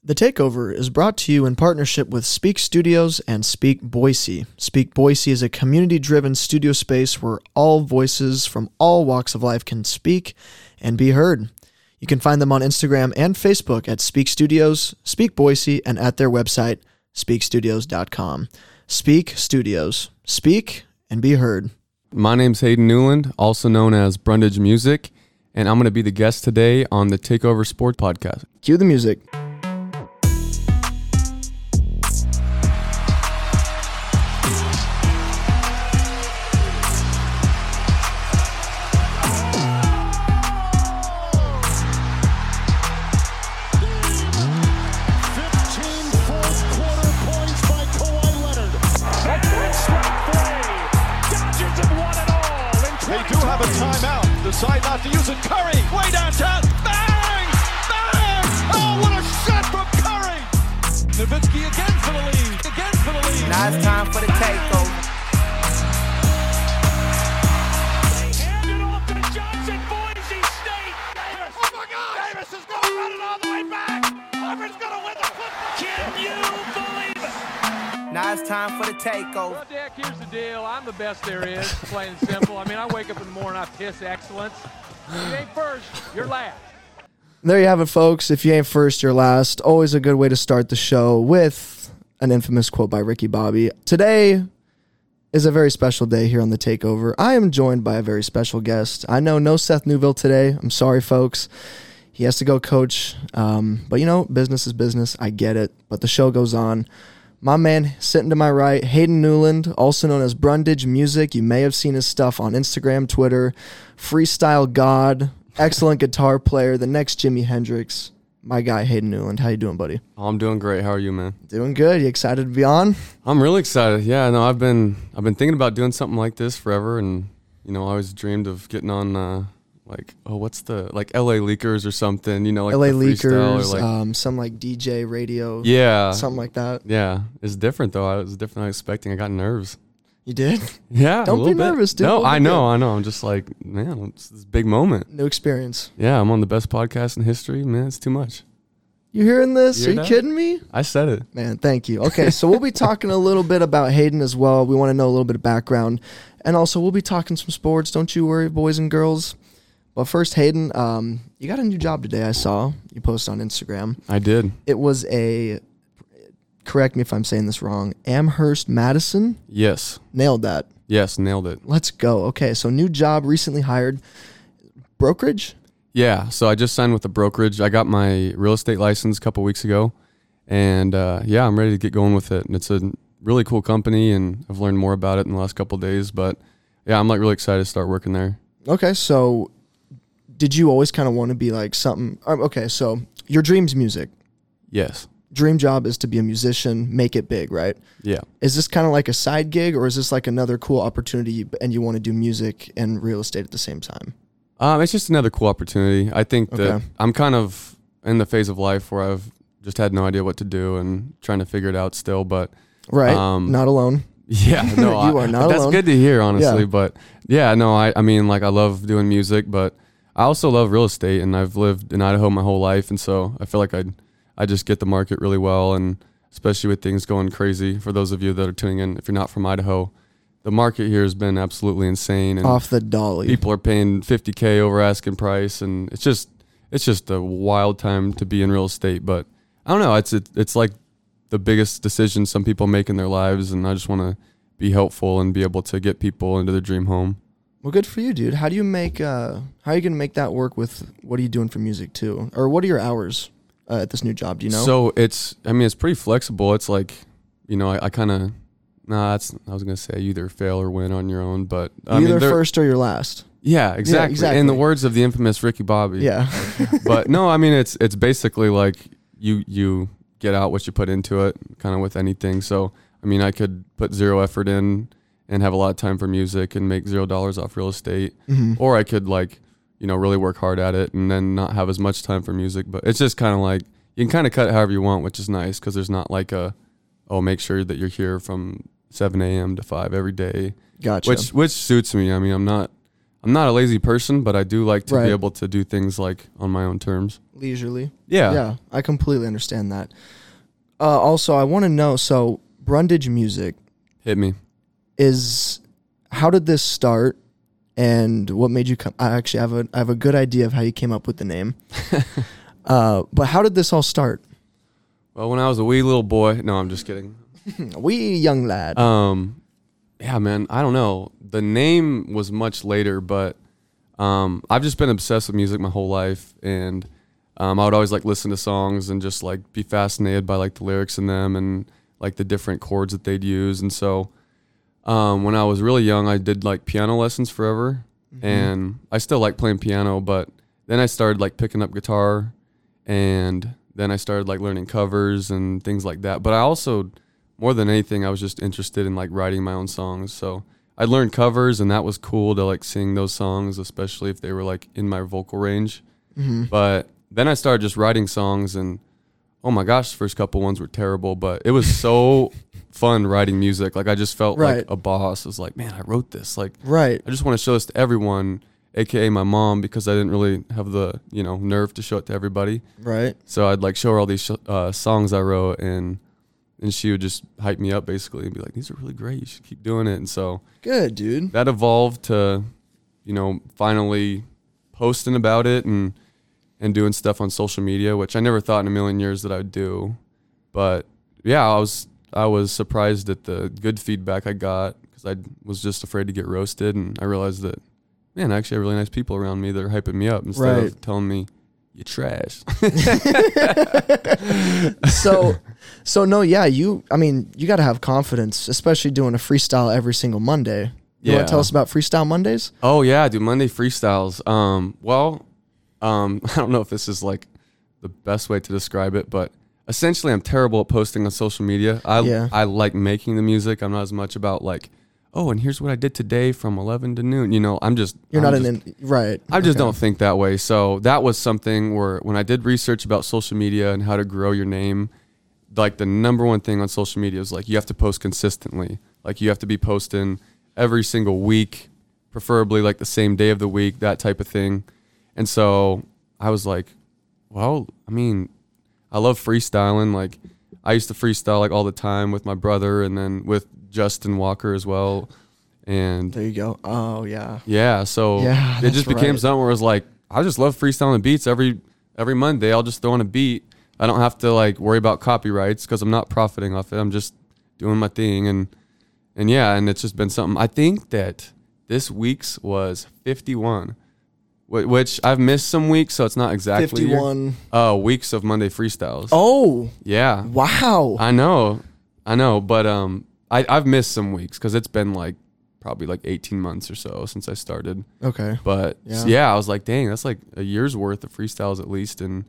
The Takeover is brought to you in partnership with Speak Studios and Speak Boise. Speak Boise is a community-driven studio space where all voices from all walks of life can speak and be heard. You can find them on Instagram and Facebook at Speak Studios, Speak Boise, and at their website, speakstudios.com. Speak Studios. Speak and be heard. My name's Hayden Newland, also known as Brundage Music, and I'm going to be the guest today on the Takeover Sport Podcast. Cue the music. Decide not to use it. Curry, way downtown. Bang! Bang! Oh, what a shot from Curry! Nowitzki again for the lead. Again for the lead. Now it's time for the takeover. They hand it off to Johnson, Boise State. Davis. Oh my God! Davis is going to run it all the way back. Auburn's going to win the football. Can you believe it? Now it's time for the takeover. Well, Dick, here's the deal. I'm the best there is, plain and simple. I mean, I wake up in the morning, I piss excellence. If you ain't first, you're last. There you have it, folks. If you ain't first, you're last. Always a good way to start the show with an infamous quote by Ricky Bobby. Today is a very special day here on The Takeover. I am joined by a very special guest. I know no Seth Newville today. I'm sorry, folks. He has to go coach. But, you know, business is business. I get it. But the show goes on. My man sitting to my right, Hayden Newland, also known as Brundage Music. You may have seen his stuff on Instagram, Twitter. Freestyle God, excellent guitar player, the next Jimi Hendrix. My guy, Hayden Newland. How you doing, buddy? Oh, I'm doing great. How are you, man? Doing good. You excited to be on? I'm really excited. Yeah, no, I've been thinking about doing something like this forever, and I always dreamed of getting on what's the LA Leakers or something, like LA the freestyle Leakers, or some DJ radio. Yeah. Something like that. Yeah. It's different though. It was different than I was expecting. I got nerves. You did? Yeah. Don't be nervous, dude. No, I know. I'm just like, man, it's this big moment. New experience. Yeah, I'm on the best podcast in history. Man, it's too much. You hearing this? Are you kidding me? I said it. Man, thank you. Okay, so we'll be talking a little bit about Hayden as well. We want to know a little bit of background. And also, we'll be talking some sports. Don't you worry, boys and girls. Well, first, Hayden, you got a new job today, I saw. You posted on Instagram. I did. It was correct me if I'm saying this wrong, Amherst Madison? Yes. Nailed that. Yes, nailed it. Let's go. Okay, so new job, recently hired. Brokerage? Yeah, so I just signed with a brokerage. I got my real estate license a couple weeks ago, and I'm ready to get going with it. And it's a really cool company, and I've learned more about it in the last couple of days. But, yeah, I'm really excited to start working there. Okay, so did you always kind of want to be like something? Okay, so your dream's music. Yes. Dream job is to be a musician, make it big, right? Yeah. Is this kind of like a side gig, or is this like another cool opportunity and you want to do music and real estate at the same time? It's just another cool opportunity. I think that I'm kind of in the phase of life where I've just had no idea what to do and trying to figure it out still, but... Right, not alone. Yeah, no, you are not that's alone. good to hear, honestly. Yeah. But yeah, no, I mean, I love doing music, but I also love real estate, and I've lived in Idaho my whole life, and so I feel like I just get the market really well, and especially with things going crazy. For those of you that are tuning in, if you're not from Idaho, the market here has been absolutely insane, and off the dolly. People are paying $50K over asking price, and it's just a wild time to be in real estate. But I don't know, it's like the biggest decision some people make in their lives, and I just want to be helpful and be able to get people into their dream home. Well, good for you, dude. How do you make? How are you gonna make that work with what are you doing for music too, or what are your hours at this new job? Do you know? So it's pretty flexible. It's like, I kind of I was gonna say either fail or win on your own, but either first or your last. Yeah, exactly. exactly. In the words of the infamous Ricky Bobby. Yeah. But no, it's basically like you get out what you put into it, kind of with anything. So I could put zero effort in and have a lot of time for music and make $0 off real estate, or I could really work hard at it and then not have as much time for music. But it's just kind of like you can kind of cut it however you want, which is nice because there's not like make sure that you're here from 7 a.m. to 5 every day. Gotcha. Which suits me. I'm I'm not a lazy person, but I do like to Right. be able to do things like on my own terms. Leisurely. Yeah. Yeah, I completely understand that. Also, I want to know, so Brundage Music Hit me. how did this start, and what made you come? I actually have a good idea of how you came up with the name. But how did this all start? Well, when I was a wee little boy, no, I'm just kidding. Wee young lad. Yeah, man, I don't know. The name was much later, but I've just been obsessed with music my whole life, and I would always like listen to songs and just like be fascinated by like the lyrics in them and like the different chords that they'd use. And so when I was really young, I did like piano lessons forever, and I still like playing piano, but then I started like picking up guitar, and then I started like learning covers and things like that. But I also, more than anything, I was just interested in like writing my own songs. So I learned covers, and that was cool to like sing those songs, especially if they were like in my vocal range. But then I started just writing songs, and oh my gosh, the first couple ones were terrible, but it was so fun writing music. Like I just felt Right. like a boss. I was like, man, I wrote this. Like Right. I just want to show this to everyone, aka my mom, because I didn't really have the nerve to show it to everybody. Right. So I'd like show her all these songs I wrote, and she would just hype me up basically and be like, these are really great, you should keep doing it. And so Good, dude. that evolved to, finally posting about it and doing stuff on social media, which I never thought in a million years that I would do. But yeah, I was surprised at the good feedback I got, because I was just afraid to get roasted, and I realized that, man, I actually have really nice people around me that are hyping me up instead Right. of telling me you're trash. So no, yeah, you got to have confidence, especially doing a freestyle every single Monday. You want Yeah. to tell us about Freestyle Mondays? Oh yeah, I do Monday freestyles. I don't know if this is like the best way to describe it, but essentially I'm terrible at posting on social media. I like making the music. I'm not as much about like, oh, and here's what I did today from 11 to noon. I just don't think that way. So that was something where when I did research about social media and how to grow your name, like the number one thing on social media is like you have to post consistently. Like you have to be posting every single week, preferably like the same day of the week, that type of thing. And so I was like, well, I mean, I love freestyling. Like I used to freestyle like all the time with my brother, and then with Justin Walker as well. And There you go. Oh yeah. yeah, so Yeah, it just that's became right. something where it was like, I just love freestyling beats every Monday. I'll just throw in a beat. I don't have to like worry about copyrights because I'm not profiting off it. I'm just doing my thing, and it's just been something. I think that this week's was 51, which I've missed some weeks, so it's not exactly 51. weeks of Monday freestyles. Oh, yeah, wow. I know, but I've missed some weeks because it's been like probably like 18 months or so since I started. Okay. But Yeah. yeah, I was like, dang, that's like a year's worth of freestyles at least. And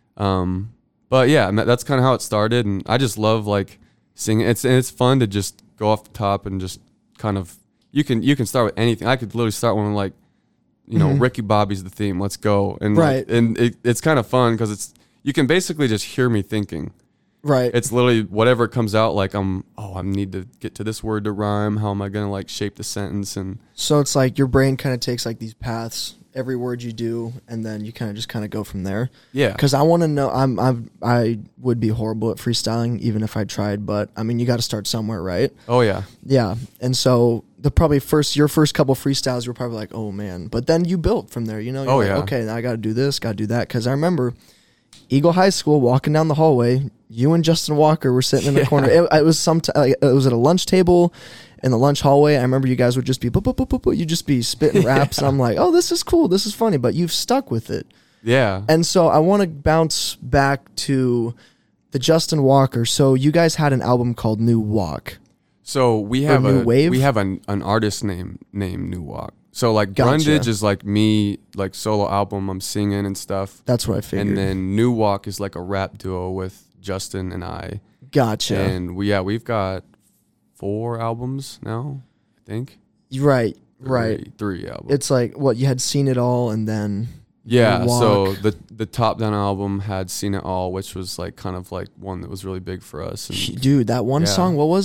but yeah, that's kind of how it started, and I just love like singing. It's fun to just go off the top and just kind of you can start with anything. I could literally start one with like, Ricky Bobby's the theme. Let's go. And Right. It's kind of fun because you can basically just hear me thinking. Right. It's literally whatever comes out. Like I need to get to this word to rhyme. How am I gonna like shape the sentence? And So it's like your brain kind of takes like these paths, every word you do, and then you kind of go from there. yeah, Because I want to know, I would be horrible at freestyling even if I tried, but I mean, you got to start somewhere, right? oh yeah, Yeah. And so your first couple freestyles, you were probably like, oh man, but then you built from there, You're Oh, like, yeah. okay, now I got to do this, got to do that. Because I remember Eagle High School, walking down the hallway, you and Justin Walker were sitting in the corner. It was it was at a lunch table in the lunch hallway. I remember you guys would just be, you'd just be spitting raps. And I'm like, oh, this is cool. This is funny. But you've stuck with it. yeah. And so I want to bounce back to the Justin Walker. So you guys had an album called New Walk. So we have New Wave? we have an artist named New Walk. So like Gotcha. Brundage is like me, like solo album. I'm singing and stuff. That's what I figured. And then New Walk is like a rap duo with Justin and I. Gotcha. And we've got 4 albums now, I think. Right. Right. 3 albums. It's like what you had seen it all, and then Yeah, New so Walk. the Top Down album had Seen It All, which was like kind of like one that was really big for us. And Dude, that one Yeah. song, what was it?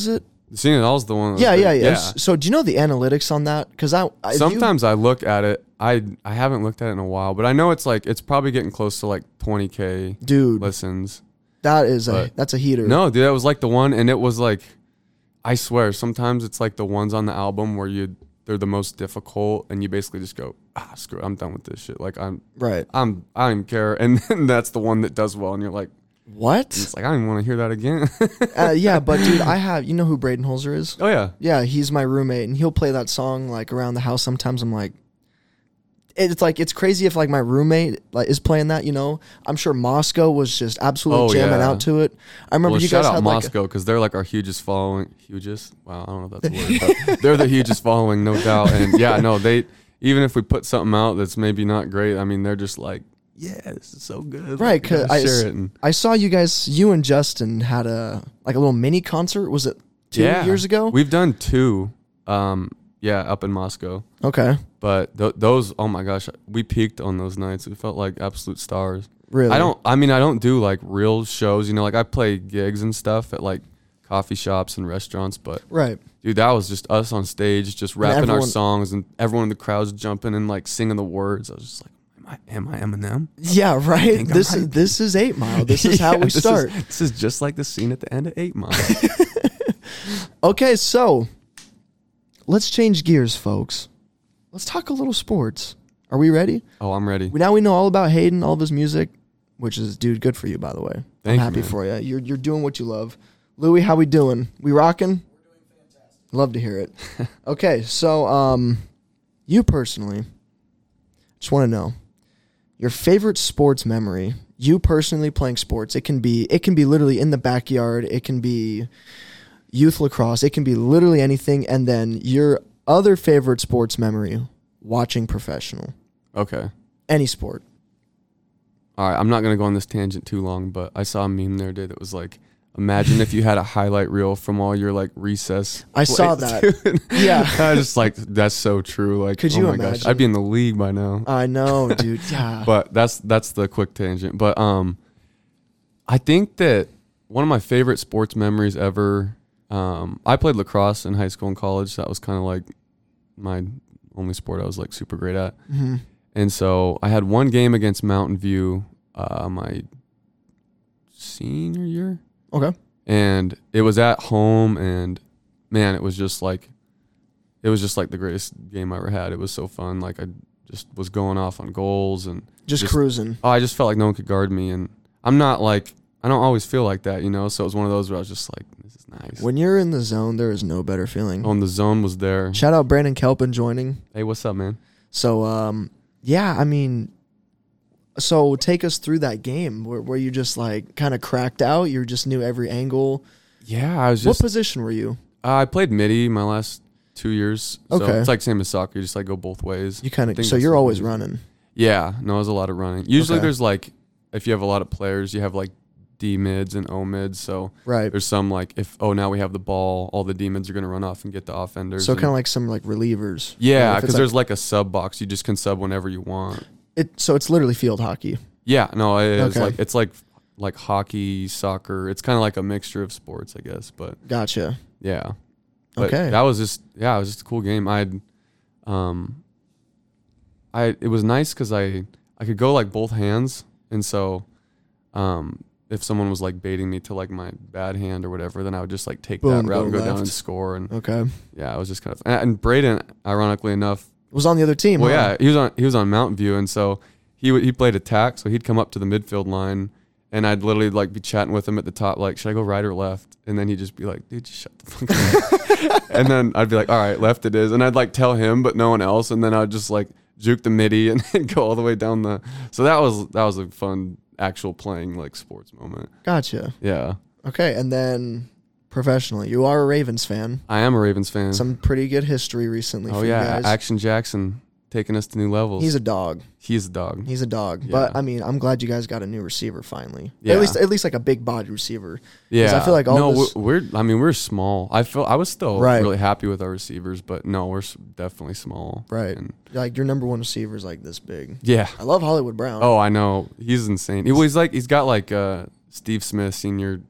Senegal's the one. Yeah. So do you know the analytics on that? Because sometimes I look at it. I haven't looked at it in a while, but I know it's probably getting close to like 20K dude listens. That's a heater. No, dude, that was like the one, and it was like, I swear, sometimes it's like the ones on the album where they're the most difficult, and you basically just go, screw it, I'm done with this shit. Like I don't even care, and then that's the one that does well, and you're like, what? It's like I don't even want to hear that again. Yeah, but dude, you know who Braden Holzer is? Oh yeah, yeah, he's my roommate, and he'll play that song like around the house. Sometimes I'm like, it's crazy if like my roommate like is playing that. You know, I'm sure Moscow was just absolutely jamming out to it. I remember you guys shout out had Moscow because they're like our hugest following. Hugest? Wow, I don't know if that's a word, but they're the hugest following, no doubt. And yeah, no, they even if we put something out that's maybe not great, I mean, they're just like, yeah, this is so good. Right, because I saw you and Justin had a little mini concert. Was it 2 years ago? We've done 2. Up in Moscow. Okay. But those, oh my gosh, we peaked on those nights. We felt like absolute stars. Really? I don't do like real shows, you know, like I play gigs and stuff at like coffee shops and restaurants, but right. Dude, that was just us on stage, just rapping our songs, and everyone in the crowd's jumping and like singing the words. I was just like, am I Eminem? Yeah, right. This is 8 Mile. This is how we start. This is just like the scene at the end of 8 Mile. Okay, so let's change gears, folks. Let's talk a little sports. Are we ready? Oh, I'm ready. Now we know all about Hayden, all of his music, which is, dude, good for you, by the way. I'm happy for you. You're doing what you love. Louis, how we doing? We rocking? We're doing fantastic. Love to hear it. Okay, so you personally, just want to know your favorite sports memory. You personally playing sports. It can be literally in the backyard. It can be youth lacrosse. It can be literally anything. And then your other favorite sports memory, watching professional. Okay. Any sport. All right, I'm not going to go on this tangent too long, but I saw a meme the other day that was like, imagine if you had a highlight reel from all your like recess. I saw that. Yeah. I was just like, that's so true. Like, could you imagine? Gosh, I'd be in the league by now. I know, dude. Yeah. But that's the quick tangent. But I think that one of my favorite sports memories ever, I played lacrosse in high school and college. That was kind of like my only sport I was like super great at. Mm-hmm. And so I had one game against Mountain View my senior year. Okay. And it was at home, and man, it was just like the greatest game I ever had. It was so fun. Like I just was going off on goals and just cruising. Oh, I just felt like no one could guard me, and I don't always feel like that, you know. So it was one of those where I was just like, this is nice. When you're in the zone, there is no better feeling. Oh, and the zone was there. Shout out Brandon Kelpin joining. Hey, what's up, man? So yeah, I mean, so take us through that game where you just like kind of cracked out. You just knew every angle. Yeah, I was just. What position were you? I played midi my last 2 years. So okay. It's like same as soccer. You just like go both ways. You kind of. So you're always running. Yeah, no, there's a lot of running. Usually there's like, if you have a lot of players, you have like D mids and O mids. So right. There's some like now we have the ball, all the D mids are going to run off and get the offenders. So kind of like some like relievers. Yeah, because there's like a sub box. You just can sub whenever you want. So it's literally field hockey. Yeah, no, it is. Like it's like hockey, soccer. It's kind of like a mixture of sports, I guess. But gotcha. Yeah. But okay. That was just it was just a cool game. It was nice because I could go like both hands, and so if someone was like baiting me to like my bad hand or whatever, then I would just like take that route and go down and score. And yeah, it was just kind of. And Braden, ironically enough, was on the other team. Well, yeah, he was on Mountain View, and so he played attack, so he'd come up to the midfield line, and I'd literally like be chatting with him at the top, like, should I go right or left? And then he'd just be like, dude, just shut the fuck up. And then I'd be like, all right, left it is, and I'd like tell him, but no one else, and then I'd just like juke the midi and then go all the way down the. So that was a fun actual playing like sports moment. Gotcha. Yeah. Okay, and then professionally, you are a Ravens fan. I am a Ravens fan. Some pretty good history recently. Oh for yeah, you guys. Action Jackson taking us to new levels. He's a dog. He's a dog. He's a dog. Yeah. But I mean, I'm glad you guys got a new receiver finally. Yeah. At least like a big body receiver. Yeah. I feel like we're small. I was still right. really happy with our receivers, but no, we're definitely small. Right. And like your number one receiver is like this big. Yeah. I love Hollywood Brown. Oh, I know. He's insane. He's got like Steve Smith Sr.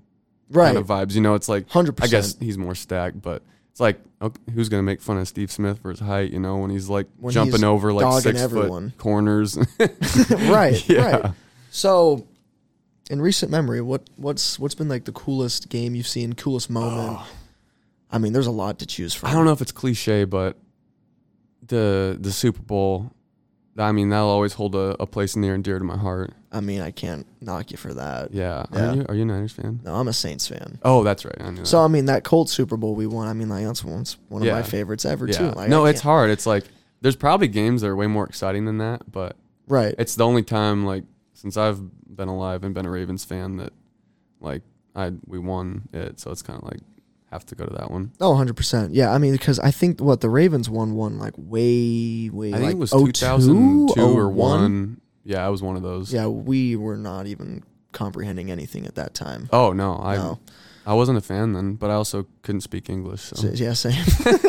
Right. kind of vibes. You know, it's like 100%. I guess he's more stacked, but it's like, okay, who's gonna make fun of Steve Smith for his height? You know, when he's like When jumping he's over like dogging 6 everyone. foot corners. Right. Yeah. Right. So, in recent memory, what's been like the coolest game you've seen? Coolest moment? I mean, there's a lot to choose from. I don't know if it's cliche, but the Super Bowl. I mean, that'll always hold a place near and dear to my heart. I mean, I can't knock you for that. Yeah. Yeah. Are you a Niners fan? No, I'm a Saints fan. Oh, that's right. I knew So that. I mean, that Colts Super Bowl we won. I mean, like that's one of Yeah. my favorites ever Yeah. too. Like, No, I it's can't- hard. It's like there's probably games that are way more exciting than that, but right. it's the only time like since I've been alive and been a Ravens fan that like we won it. So it's kind of like have to go to that one. Oh, 100%. Yeah, I mean, because I think the Ravens won like way I think like it was 02, 2002 or 01. 1. Yeah, I was one of those. Yeah, we were not even comprehending anything at that time. Oh no, No. I wasn't a fan then, but I also couldn't speak English. So. Yeah, same.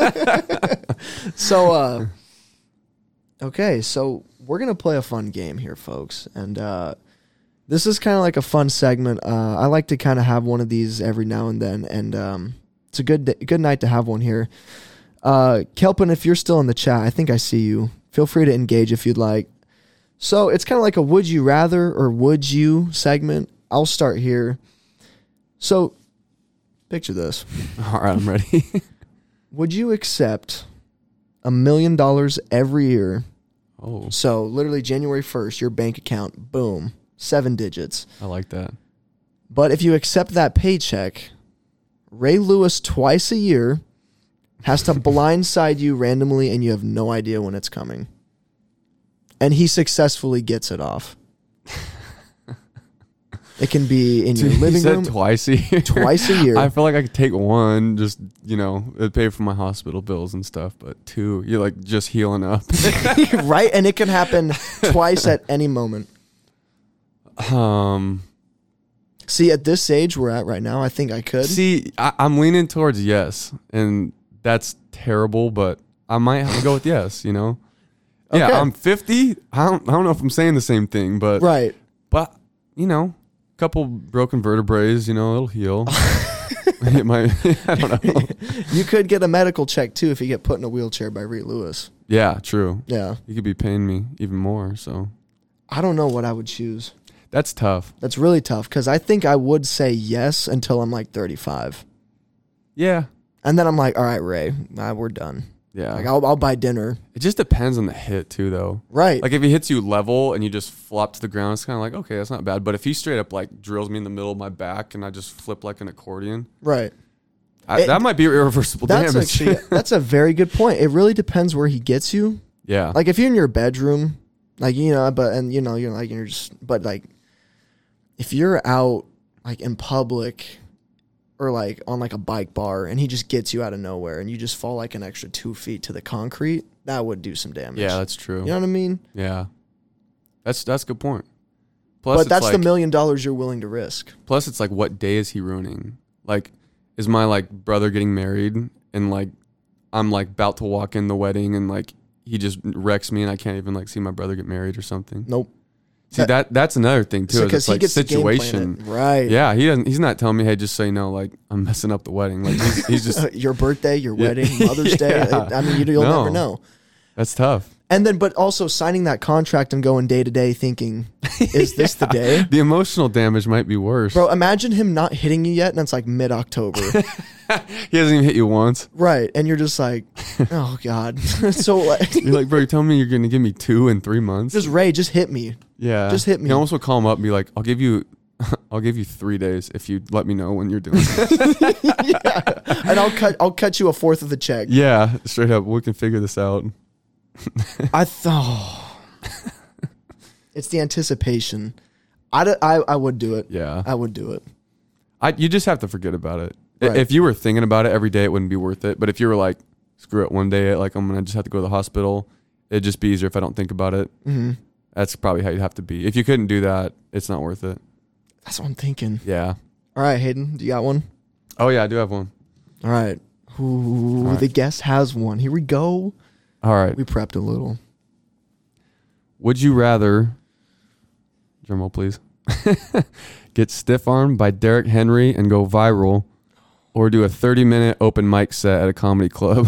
So, okay, so we're gonna play a fun game here, folks, and this is kind of like a fun segment. I like to kind of have one of these every now and then, and it's a good night to have one here. Kelpin, if you're still in the chat, I think I see you. Feel free to engage if you'd like. So it's kind of like a would you rather or would you segment. I'll start here. So picture this. All right, I'm ready. Would you accept $1 million every year? Oh, So literally January 1st, your bank account, boom, 7 digits. I like that. But if you accept that paycheck, Ray Lewis twice a year has to blindside you randomly and you have no idea when it's coming. And he successfully gets it off. It can be in your You living said room twice a year. twice a year. I feel like I could take one, just it'd pay for my hospital bills and stuff. But 2, you're like just healing up. Right? And it can happen twice at any moment. See, at this age we're at right now, I think I could. See, I'm leaning towards yes, and that's terrible, but I might have to go with yes. Yeah, Okay. I'm 50. I don't know if I'm saying the same thing, but Right. But couple broken vertebrae, it'll heal. It might. I don't know. You could get a medical check too if you get put in a wheelchair by Ray Lewis. Yeah, true. Yeah. You could be paying me even more. So I don't know what I would choose. that's tough. That's really tough because I think I would say yes until I'm like 35. Yeah. And then I'm like, all right, Ray, we're done. Yeah. Like I'll buy dinner. It just depends on the hit too, though. Right. Like if he hits you level and you just flop to the ground, it's kind of like, okay, that's not bad. But if he straight up like drills me in the middle of my back and I just flip like an accordion, right. that might be irreversible That's damage. actually, that's a very good point. It really depends where he gets you. Yeah. Like if you're in your bedroom, like, you're just, but like if you're out like in public or like on like a bike bar and he just gets you out of nowhere and you just fall like an extra 2 feet to the concrete, that would do some damage. Yeah, that's true. You know what I mean? Yeah. That's a good point. Plus, But it's that's like, the $1 million you're willing to risk. Plus, it's like, what day is he ruining? Like, is my like brother getting married and like I'm like about to walk in the wedding and like he just wrecks me and I can't even like see my brother get married or something? Nope. See, that's another thing too. Because It's like to game plan situation. it. Right. Yeah, he's not telling me, hey, just so you know, like I'm messing up the wedding. Like he's just Your birthday, your Yeah. wedding, Mother's Day. Yeah. I mean, you'll No. never know. that's tough. And then, but also signing that contract and going day to day thinking, is this the day? The emotional damage might be worse. Bro, imagine him not hitting you yet and it's like mid-October. He hasn't even hit you once. Right. And you're just like, oh God. So like, You're like, bro, you're telling me you're gonna give me 2 in 3 months? just Ray, just hit me. Yeah. Just hit me. You almost will call him up and be like, I'll give you 3 days if you let me know when you're doing it. And I'll cut you a fourth of the check. Yeah, straight up. We can figure this out. I thought it's the anticipation. I would do it. Yeah. I would do it. You just have to forget about it. Right. If you were thinking about it every day, it wouldn't be worth it. But if you were like, screw it, one day, like I'm going to just have to go to the hospital, it'd just be easier if I don't think about it. Mm-hmm. That's probably how you'd have to be. If you couldn't do that, it's not worth it. That's what I'm thinking. Yeah. All right, Hayden, do you got one? Oh, yeah, I do have one. All right. Ooh, All right. the guest has one. Here we go. All right. We prepped a little. Would you rather, drum roll please, Get stiff-armed by Derrick Henry and go viral, or do a 30-minute open mic set at a comedy club.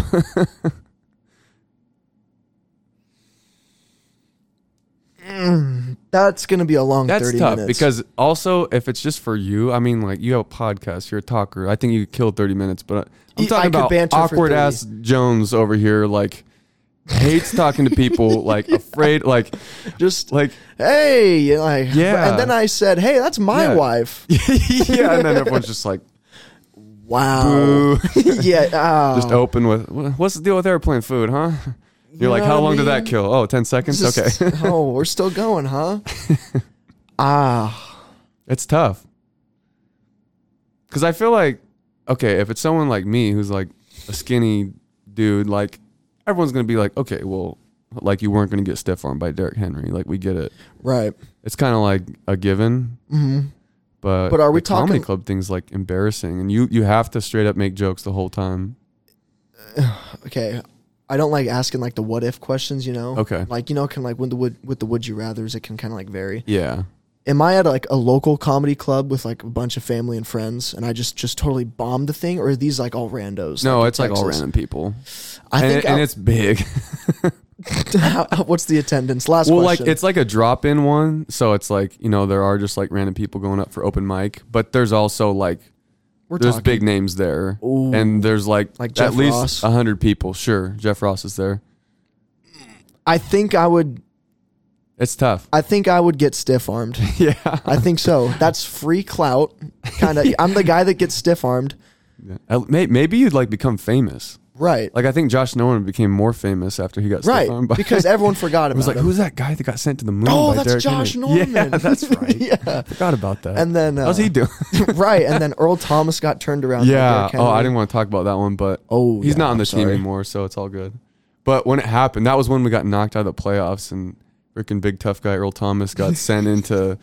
That's going to be a long That's 30 tough minutes. because also if it's just for you, I mean, like you have a podcast, you're a talker. I think you could kill 30 minutes, but I'm I talking could about banter for awkward 30. ass Jones over here, like hates talking to people, like afraid, like just like hey, like, Yeah. and then I said, hey, that's my Yeah. wife. yeah, and then everyone's just like, Wow. boo. Yeah. Just open with, what's the deal with airplane food, huh? You're like, know how what I long did that mean? kill? Oh, 10 seconds? Just- Okay. Oh, we're still going, huh? It's tough. Because I feel like, okay, if it's someone like me who's like a skinny dude, like everyone's going to be like, okay, well, like you weren't going to get stiff armed by Derrick Henry. Like we get it. Right. It's kind of like a given. Mm-hmm. But But are we the comedy talking- club thing's like embarrassing. And you have to straight up make jokes the whole time. Okay. I don't like asking like the what if questions, you know? Okay. Like, you know, can like with the would you rathers, it can kind of like vary. Yeah. Am I at like a local comedy club with like a bunch of family and friends and I just totally bombed the thing, or are these like all randos? No, in it's like all Texas? random people. I and think and it's big. what's the attendance? Last Well, question. like it's like a drop-in one, so it's like, you know, there are just like random people going up for open mic, but there's also like there's talking- big names there, Ooh. and there's like Like at Jeff least Ross? 100 people. Sure, Jeff Ross is there. I think I would It's tough. get stiff armed. Yeah, I think so. That's free clout. Kind of. I'm the guy that gets stiff armed. maybe you'd like become famous. Right. Like I think Josh Norman became more famous after he got Right. stiff-armed by- Because everyone forgot it about was like, him. who's that guy that got sent to the moon? Oh, by that's Derrick Josh Henry? Norman. Yeah, that's right. Yeah. Forgot about that. And then how's he doing? right. And then Earl Thomas got turned around. by Yeah. Derrick Oh, I Henry. didn't want to talk about that one, but Oh, he's yeah, not on I'm the team sorry. anymore, so it's all good. But when it happened, that was when we got knocked out of the playoffs, and freaking big tough guy Earl Thomas got sent into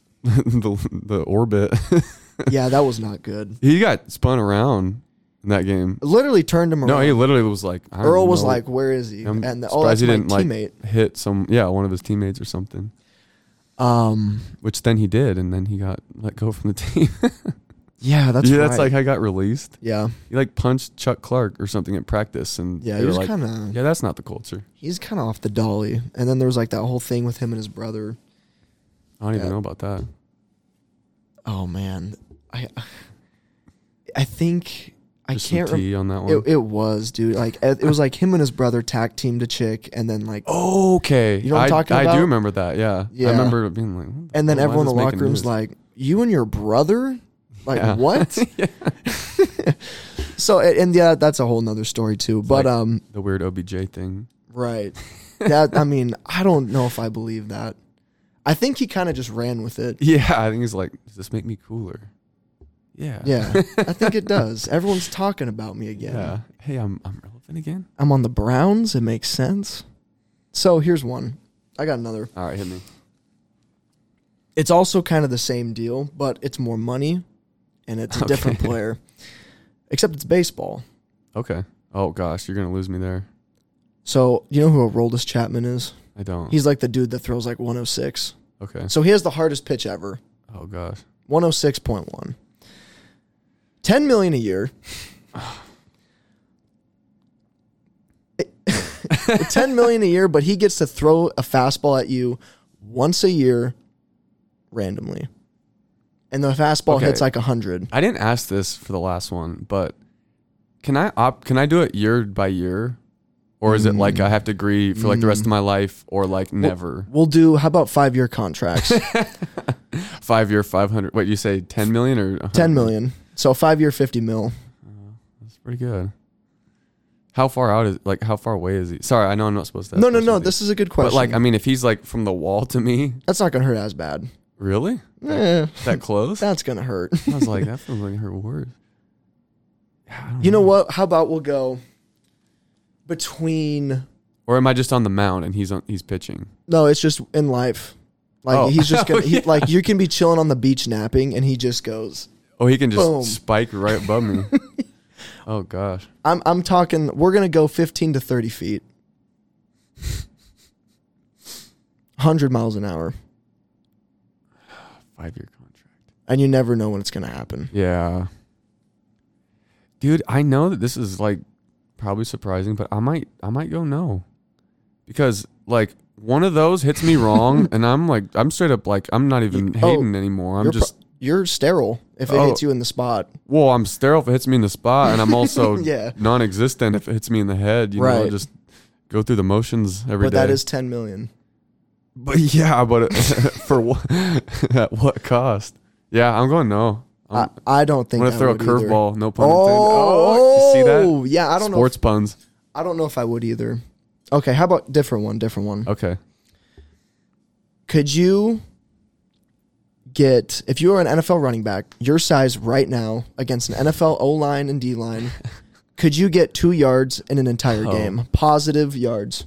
the orbit. Yeah, that was not good. He got spun around in that game. Literally turned him around. No, he literally was like, I don't Earl was know. like, "Where is he?" I'm And surprised that's he my didn't teammate. like hit one of his teammates or something. Um, Which then he did, and then he got let go from the team. yeah, that's yeah, right. that's like how he got released. yeah, He like punched Chuck Clark or something at practice, and yeah. they He were was like, kind of yeah, that's not the culture. he's kind of off the dolly. And then there was like that whole thing with him and his brother. I don't even Yeah. know about that. Oh man, I think I Just can't some remember. tea on that one. It was, dude. Like it was like him and his brother tag teamed a chick, and then like, Okay. You know what I'm talking I about? do remember that, yeah. Yeah. I remember it being like, what the and then hell, why everyone in is the this locker making room's news? like, "You and your brother, like Yeah. what?" So and yeah, that's a whole nother story too. But like the weird OBJ thing. right. That I mean, I don't know if I believe that. I think he kind of just ran with it. Yeah, I think he's like, does this make me cooler? Yeah. Yeah, I think it does. Everyone's talking about me again. Yeah. Hey, I'm relevant again? I'm on the Browns. It makes sense. So here's one. I got another. All right, hit me. It's also kind of the same deal, but it's more money, and it's a different Okay. player. Except it's baseball. Okay. Oh gosh, you're gonna lose me there. So you know who Aroldis Chapman is? I don't. He's like the dude that throws like 106. okay. So he has the hardest pitch ever. Oh gosh. 106.1. $10 million a year. $10 million a year, but he gets to throw a fastball at you once a year randomly. And the fastball Okay. hits like 100. I didn't ask this for the last one, but can I do it year by year? Or is it like I have to agree for like the rest of my life or like never? We'll do, how about 5-year contracts? 5 year, 500. What you say, 10 million or 100? 10 million. So 5-year, 50 mil. That's pretty good. How far out is like how far away is he? Sorry, I know I'm not supposed to ask No. questions. This is a good question. But like I mean if he's like from the wall to me, that's not going to hurt as bad. really? Eh, That close? that's going to hurt. I was like, that feels like it hurt worse. You know what? How about we'll go between... Or am I just on the mound and he's pitching? No, it's just in life. Like Oh. he's just gonna Oh, yeah. like you can be chilling on the beach napping and he just goes. Oh, he can just Boom. spike right above me. Oh gosh. I'm talking we're gonna go 15 to 30 feet. 100 miles an hour. 5-year contract. And you never know when it's going to happen. Yeah. Dude, I know that this is like probably surprising, but I might go no. Because like one of those hits me wrong and I'm straight up like I'm not even hating anymore. I'm just you're sterile if it hits you in the spot. well, I'm sterile if it hits me in the spot, and I'm also Yeah. non-existent if it hits me in the head. You know, just go through the motions every day. But that is 10 million. But yeah, but for what? At what cost? Yeah, I'm going no. I don't think I'm gonna throw a would either. curveball. No pun intended. Oh, you see that? Yeah, I don't know. Sports puns. I don't know if I would either. Okay, how about different one? Okay. Could you get, if you were an NFL running back, your size right now against an NFL O-line and D-line, could you get 2 yards in an entire game? Positive yards.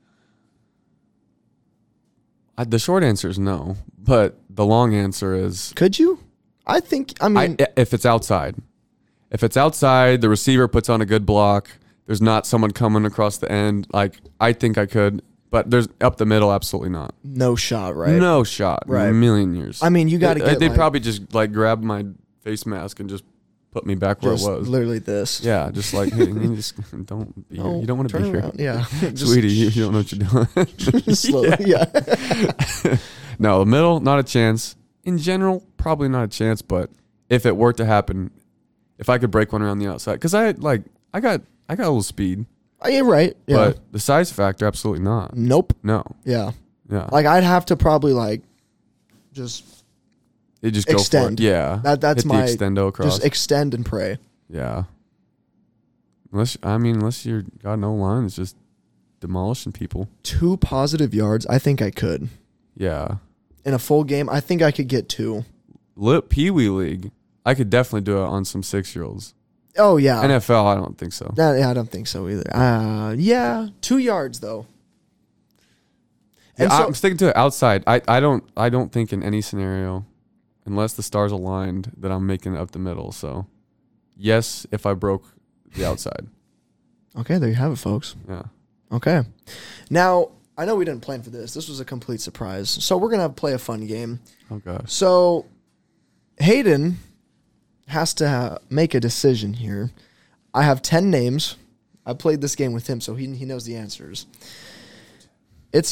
The short answer is no, but the long answer is Could you? I mean, if it's outside. If it's outside, the receiver puts on a good block. There's not someone coming across the end. Like, I think I could, but there's up the middle, absolutely not. no shot, right? No shot. Right. A million years. I mean, you got to get They'd like, probably just like grab my face mask and just put me back where it just was. literally this. Yeah, just like, hey, you just don't be here. No, You don't want to turn be around. here. Yeah. Just Sweetie, you don't know what you're doing. slowly. Yeah. No, the middle, not a chance. In general, probably not a chance, but if it were to happen, if I could break one around the outside, because I got a little speed, Oh, you're right. Yeah. but the size factor, absolutely not. Nope. No. Yeah. Yeah. Like I'd have to probably like just It just extend. go for it. Yeah. That's Hit my the extendo across. just extend and pray. Yeah. Unless you're got no line, it's just demolishing people. 2 positive yards. I think I could. Yeah. In a full game, I think I could get 2. Pee Wee League, I could definitely do it on some 6-year-olds. Oh yeah. NFL, I don't think so. Yeah, I don't think so either. Yeah, 2 yards though. And Yeah, so, I'm sticking to it outside. I don't think in any scenario, unless the stars aligned, that I'm making it up the middle. So, yes, if I broke the outside. okay, there you have it, folks. Yeah. Okay. Now, I know we didn't plan for this. This was a complete surprise. So we're going to play a fun game. Oh, gosh. So Hayden has to make a decision here. I have 10 names. I played this game with him, so he knows the answers. It's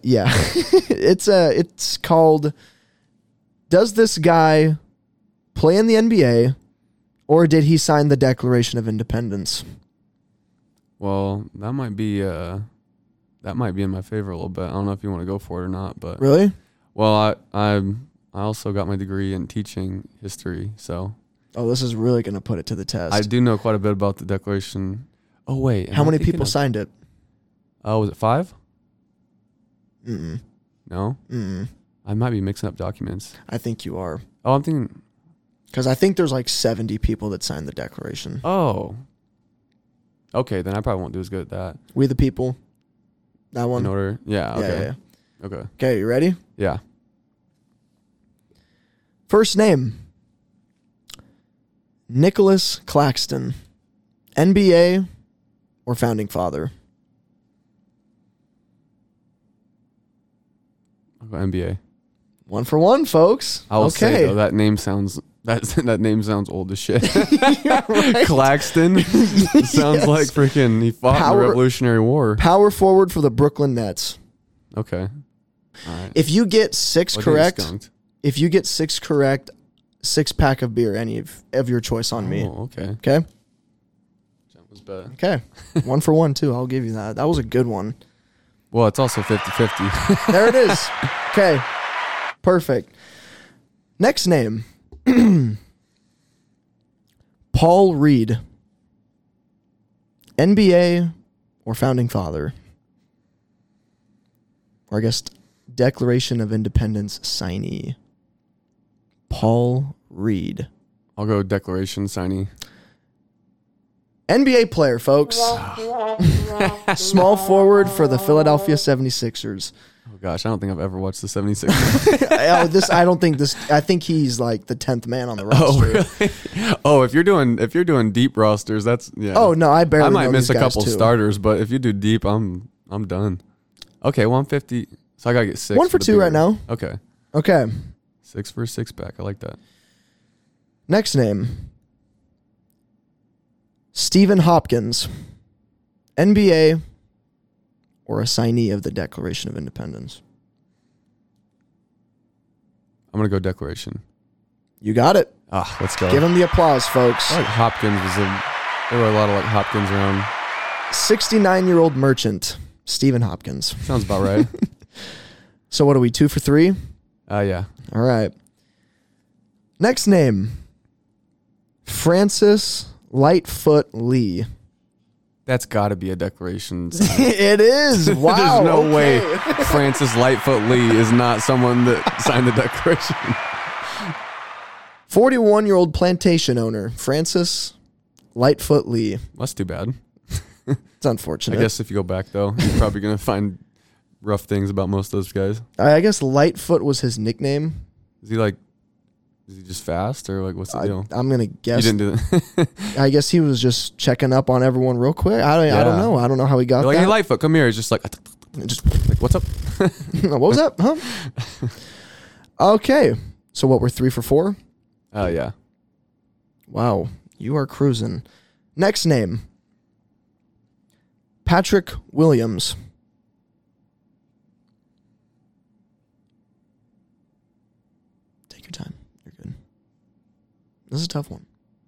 it's called, does this guy play in the NBA or did he sign the Declaration of Independence? Well, that might be in my favor a little bit. I don't know if you want to go for it or not, but Really? well, I also got my degree in teaching history, so Oh, this is really going to put it to the test. I do know quite a bit about the Declaration. Oh wait, How many people signed it? Oh, was it 5? Mm-mm. No, Mm-mm. I might be mixing up documents. I think you are. Oh, I'm thinking. Because I think there's like 70 people that signed the Declaration. Oh. Okay, then I probably won't do as good at that. We the People. That one? In order, yeah. Yeah, Okay. yeah. Okay. Okay, you ready? Yeah. First name. Nicholas Claxton. NBA or founding father? I'll go NBA. 1 for 1, folks. I will okay. say though, that name sounds old as shit. Right? Claxton sounds Yes. like freaking he fought in the Revolutionary War. Power forward for the Brooklyn Nets. Okay. All right. If you get 6 Well, correct, getting skunked. if you get 6 correct, 6-pack of beer, any of your choice on me. Oh, okay. Okay? That was bad. Okay. 1 for 1, too. I'll give you that. That was a good one. Well, it's also 50-50. There it is. Okay. Perfect. Next name. Paul Reed. NBA or founding father? Or I guess Declaration of Independence signee. Paul Reed. I'll go Declaration signee. NBA player, folks. Small forward for the Philadelphia 76ers. Oh gosh, I don't think I've ever watched the 76ers. I think he's like the 10th man on the roster. Oh, really? Oh, if you're doing deep rosters, that's yeah. Oh no, I barely. I might know miss these a guys, couple too. starters, but if you do deep, I'm done. Okay, 150. So I gotta get 6. 1 for the 2 beer. right now. Okay, Okay. 6 for a 6-pack. I like that. Next name. Stephen Hopkins. NBA or a signee of the Declaration of Independence? I'm going to go Declaration. You got it. Let's go. Give him the applause, folks. I like Hopkins. There were a lot of like Hopkins around. 69-year-old merchant, Stephen Hopkins. Sounds about right. So what are we, 2 for 3? Yeah. All right. Next name. Francis Lightfoot Lee. That's got to be a Declaration. It is. Wow. There's no okay. way Francis Lightfoot Lee is not someone that signed the Declaration. 41-year-old plantation owner, Francis Lightfoot Lee. That's too bad. It's unfortunate. I guess if you go back, though, you're probably going to find rough things about most of those guys. I guess Lightfoot was his nickname. Is he just fast, or like what's the deal? I'm going to guess. You didn't do that. I guess he was just checking up on everyone real quick. I don't know. I don't know how he got You're like, that. hey, Lightfoot, come here. He's just like, like, what's up? What was that? Huh? Okay. So what, we're 3 for 4? Yeah. Wow. You are cruising. Next name. Patrick Williams. Take your time. You're good. This is a tough one.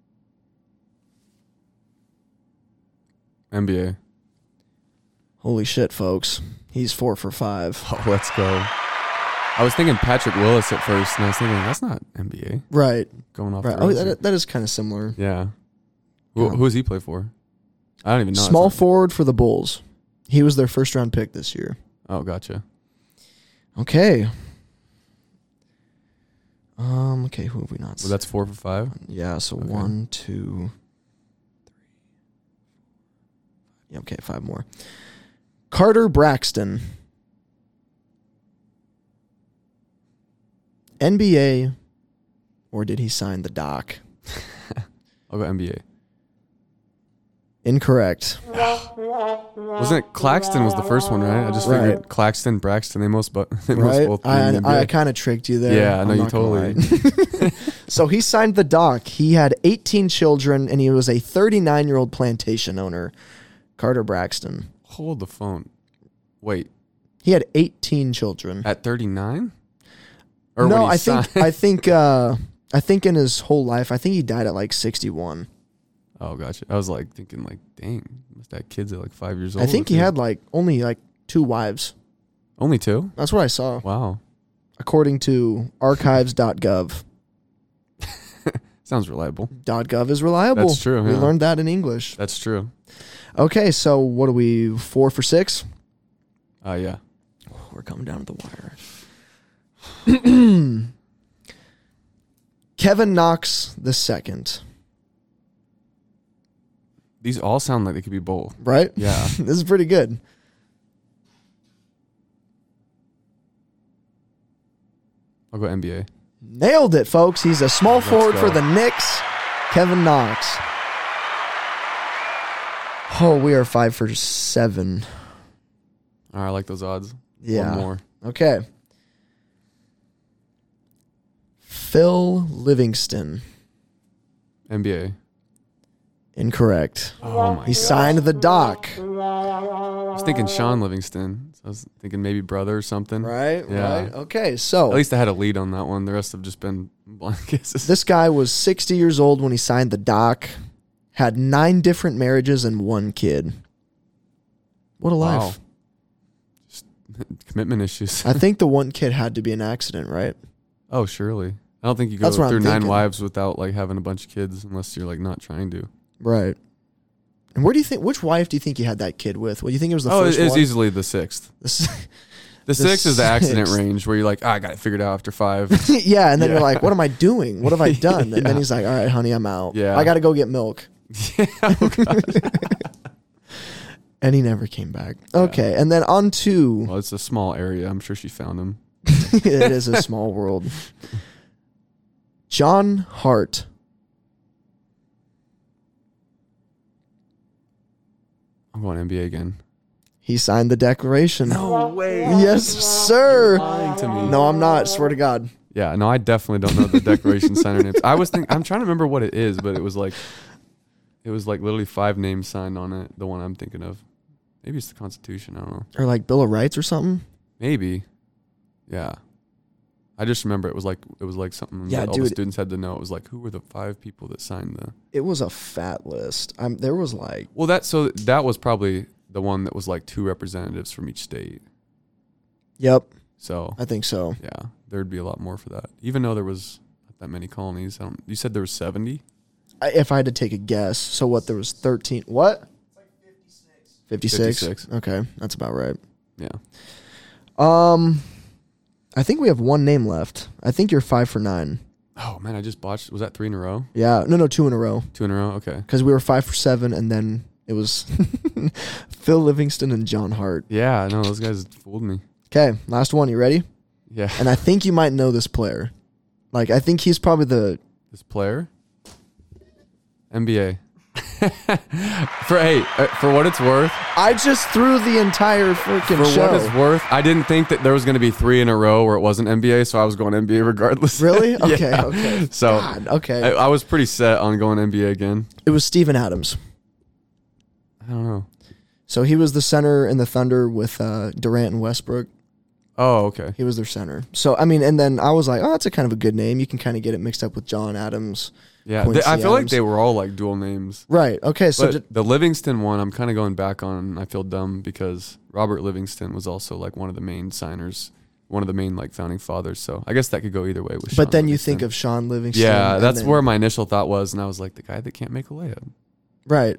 NBA. Holy shit, folks. He's 4 for 5. Oh, let's go. I was thinking Patrick Willis at first, and I was thinking, that's not NBA. Right. Going off Right. the Oh, rails here. that is kind of similar. Yeah. Who does he play for? I don't even know. Small forward for the Bulls. He was their first round pick this year. Oh, gotcha. Okay. Okay, who have we not Well, that's 4 for 5. Yeah, so Okay. 1, 2, 3. Yeah, okay, 5 more. Carter Braxton. NBA, or did he sign the doc? I'll go NBA. Incorrect. Wasn't it Claxton was the first one, right? I just figured Right. Claxton, Braxton, they must Right? both be in the I NBA. kind of tricked you there. Yeah, no, I'm you not gonna totally. lie. So he signed the doc. He had 18 children, and he was a 39-year-old plantation owner, Carter Braxton. Hold the phone. Wait, He had 18 children. at 39? No, I think in his whole life, I think he died at like 61. Oh, gotcha. I was like thinking, like, dang, must have had kids at like 5 years old. I think he had only 2 wives. only 2. That's what I saw, Wow, according to archives.gov. sounds reliable. .gov is reliable. That's true, We yeah. learned that in English. That's true. Okay, so what are we, 4 for 6? Yeah. We're coming down to the wire. Kevin Knox II, These all sound like they could be both. right? Yeah. This is pretty good. I'll go NBA. Nailed it, folks. He's a small Let's forward for go. the Knicks. Kevin Knox. Oh, we are 5 for 7. All right, I like those odds. Yeah. One more. Okay. Phil Livingston. NBA. Incorrect. Oh my He god. signed the doc. I was thinking Sean Livingston. So I was thinking maybe brother or something. Right? Yeah. Right. Okay, so At least I had a lead on that one. The rest have just been blind guesses. this guy was 60 years old when he signed the doc, had 9 different marriages and 1 kid. What a Wow. life. Just commitment issues. I think the 1 kid had to be an accident, right? Oh, surely. I don't think you go That's what I'm through 9 thinking. wives without like having a bunch of kids unless you're like not trying to. Right. And where do you think, which wife do you think he had that kid with? Well, do you think it was the Oh, first it's one? easily the 6th. The 6th is the accident 6th. range where you're like, I got it figured out after 5. Yeah, and then Yeah. you're like, what am I doing? What have I done? And then Yeah. he's like, all right, honey, I'm out. Yeah. I got to go get milk. Yeah, oh God. And he never came back. Okay, and then on to, Well, it's a small area. I'm sure she found him. it is a small world. John Hart. I'm going NBA again. He signed the declaration. No way. Yes, sir. Lying to me. No, I'm not. Swear to God. Yeah, no, I definitely don't know the Declaration Signer names. I'm trying to remember what it is, but it was like literally 5 names signed on it. The one I'm thinking of. Maybe it's the Constitution. I don't know. Or like Bill of Rights or something. Maybe. Yeah. I just remember it was like something Yeah, that all the dude. students had to know. It was like, who were the 5 people that signed the... It was a fat list. There was like... Well, that was probably the one that was like 2 representatives from each state. Yep, So, I think so. yeah, there'd be a lot more for that. Even though there was not that many colonies. You said there was 70? If I had to take a guess, so what, there was 13... What? It's like 56. 56? Okay, that's about right. Yeah. I think we have one name left. I think you're 5 for 9. Oh, man, I just botched. Was that 3 in a row? Yeah, no, 2 in a row. 2 in a row? Okay. Because we were 5 for 7, and then it was Phil Livingston and John Hart. Yeah, no, those guys fooled me. Okay, last one. You ready? Yeah. And I think you might know this player. Like, I think he's probably the... This player? NBA. For what it's worth, I just threw the entire freaking for show. what it's worth, I didn't think that there was going to be 3 in a row where it wasn't NBA, so I was going NBA regardless. Really? Okay, Yeah. okay. So God, okay. I was pretty set on going NBA again. It was Steven Adams. I don't know. So he was the center in the Thunder with Durant and Westbrook. Oh, okay. He was their center. So, I mean, and then I was like, oh, that's a kind of a good name. You can kind of get it mixed up with John Adams. Yeah, Quincy I feel like Adams. they were all like dual names. Right. Okay. So But the Livingston one, I'm kind of going back on. I feel dumb because Robert Livingston was also like one of the main signers, one of the main like founding fathers. So I guess that could go either way with. but Sean then you Livingston. think of Sean Livingston. Yeah, and that's then- where my initial thought was, and I was like, the guy that can't make a layup. Right.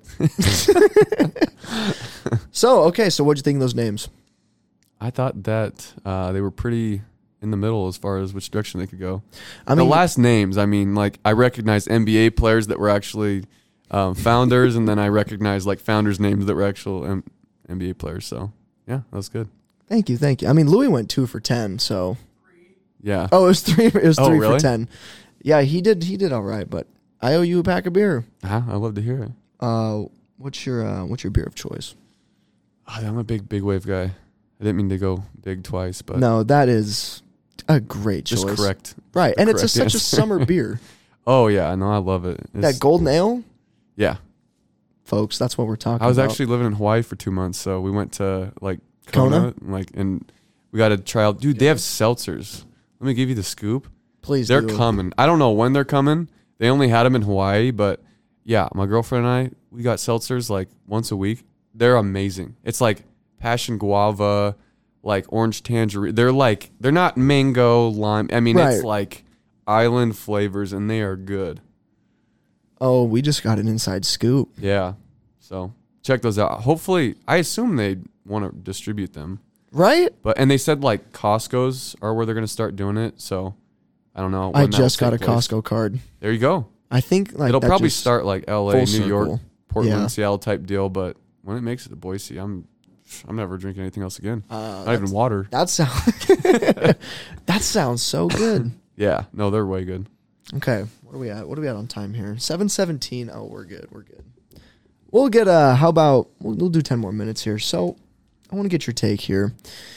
So, okay. So what'd you think of those names? I thought that they were pretty in the middle as far as which direction they could go. I The mean, last names, I mean, like I recognized NBA players that were actually founders, and then I recognized like founders' names that were actual NBA players. So yeah, that was good. thank you. I mean, Louis went 2 for 10. So, Yeah. oh, it was 3. It was 3 for really? 10. Yeah, he did all right. But I owe you a pack of beer. I love to hear it. What's your beer of choice? I'm a big wave guy. I didn't mean to go big twice, but No, that is a great choice. just correct. Right, and it's correct such a answer. summer beer. Oh yeah, I know, I love it. That golden ale, Yeah, folks. That's what we're talking. I was about. actually living in Hawaii for 2 months, so we went to like Kona? and we got to try out. Dude, they have seltzers. Let me give you the scoop. Please, They're do. coming. I don't know when they're coming. They only had them in Hawaii, but yeah, my girlfriend and I, we got seltzers like once a week. They're amazing. It's like passion guava, like orange tangerine. They're not mango, lime. I mean, Right. it's like island flavors, and they are good. Oh, we just got an inside scoop. Yeah. So check those out. Hopefully, I assume they want to distribute them. Right? And they said like Costco's are where they're going to start doing it. So I don't know. I when that will just got a take place. Costco card. There you go. I think like It'll that probably just- start like LA, full New York, circle. Portland, Yeah. Seattle type deal. But when it makes it to Boise, I'm never drinking anything else again. Not even that's- water. That sounds. That sounds so good. Yeah. No, they're way good. Okay, what are we at? What are we at on time here? 7:17. Oh, we're good. We're good. We'll get how about we'll do 10 more minutes here. So, I want to get your take here.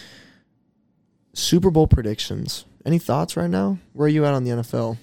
Super Bowl predictions. Any thoughts right now? Where are you at on the NFL?